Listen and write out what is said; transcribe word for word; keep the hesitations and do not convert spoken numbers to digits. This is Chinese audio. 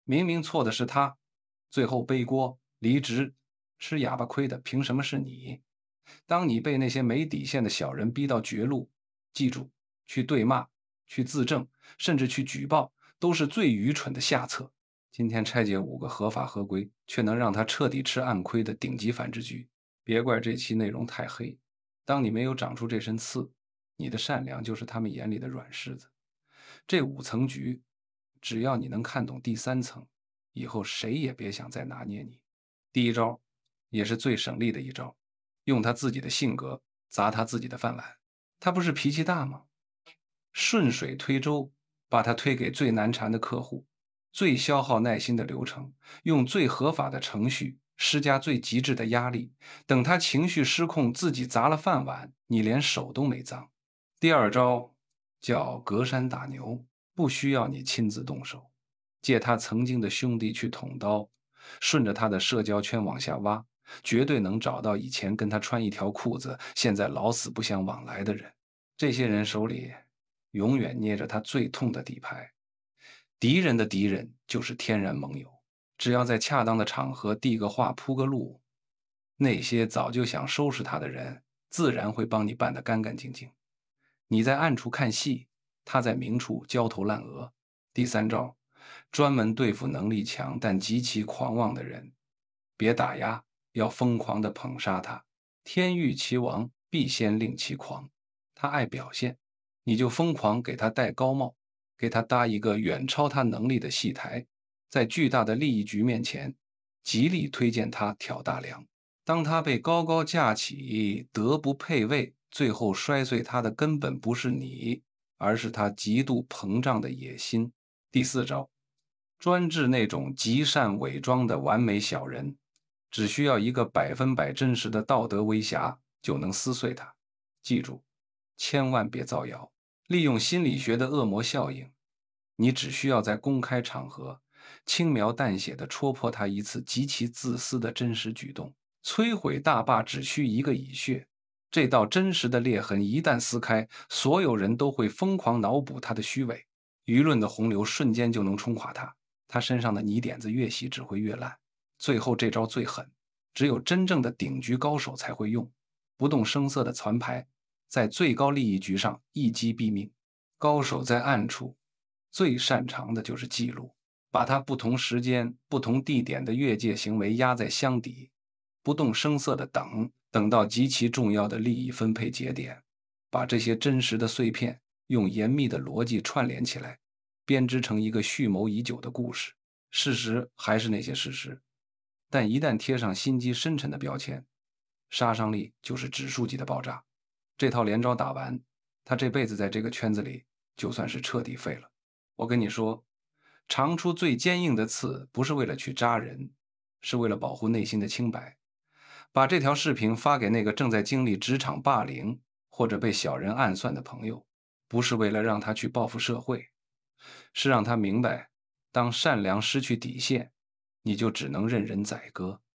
明明错的是他，最后背锅离职，吃哑巴亏的凭什么是你？当你被那些没底线的小人逼到绝路，记住，去对骂、去自证，甚至去举报，都是最愚蠢的下策。今天拆解五个合法合规，却能让他彻底吃暗亏的顶级反制局。别怪这期内容太黑，当你没有长出这身刺，你的善良就是他们眼里的软柿子。这五层局，只要你能看懂第三层，以后谁也别想再拿捏你。第一招，也是最省力的一招，用他自己的性格砸他自己的饭碗。他不是脾气大吗？顺水推舟，把他推给最难缠的客户，最消耗耐心的流程，用最合法的程序施加最极致的压力。等他情绪失控，自己砸了饭碗，你连手都没脏。第二招叫隔山打牛，不需要你亲自动手，借他曾经的兄弟去捅刀，顺着他的社交圈往下挖，绝对能找到以前跟他穿一条裤子，现在老死不相往来的人。这些人手里永远捏着他最痛的底牌。敌人的敌人就是天然盟友，只要在恰当的场合递个话铺个路，那些早就想收拾他的人，自然会帮你办得干干净净。你在暗处看戏，他在明处焦头烂额。第三招，专门对付能力强但极其狂妄的人，别打压，要疯狂地捧杀他。天欲其亡，必先令其狂。他爱表现，你就疯狂给他戴高帽，给他搭一个远超他能力的戏台，在巨大的利益局面前，极力推荐他挑大梁。当他被高高架起，德不配位，最后摔碎他的根本不是你，而是他极度膨胀的野心。第四招，专治那种极善伪装的完美小人，只需要一个百分百真实的道德威胁，就能撕碎他。记住，千万别造谣，利用心理学的恶魔效应，你只需要在公开场合轻描淡写地戳破他一次极其自私的真实举动。摧毁大坝只需一个蚁穴，这道真实的裂痕一旦撕开，所有人都会疯狂脑补他的虚伪，舆论的洪流瞬间就能冲垮他。他身上的泥点子越洗只会越烂。最后这招最狠，只有真正的顶局高手才会用，不动声色的传牌，在最高利益局上一击毙命。高手在暗处最擅长的就是记录，把他不同时间、不同地点的越界行为压在箱底，不动声色的等，等到极其重要的利益分配节点，把这些真实的碎片用严密的逻辑串联起来，编织成一个蓄谋已久的故事。事实还是那些事实，但一旦贴上心机深沉的标签，杀伤力就是指数级的爆炸。这套连招打完，他这辈子在这个圈子里就算是彻底废了。我跟你说，长出最坚硬的刺，不是为了去扎人，是为了保护内心的清白。把这条视频发给那个正在经历职场霸凌或者被小人暗算的朋友，不是为了让他去报复社会，是让他明白，当善良失去底线，你就只能任人宰割。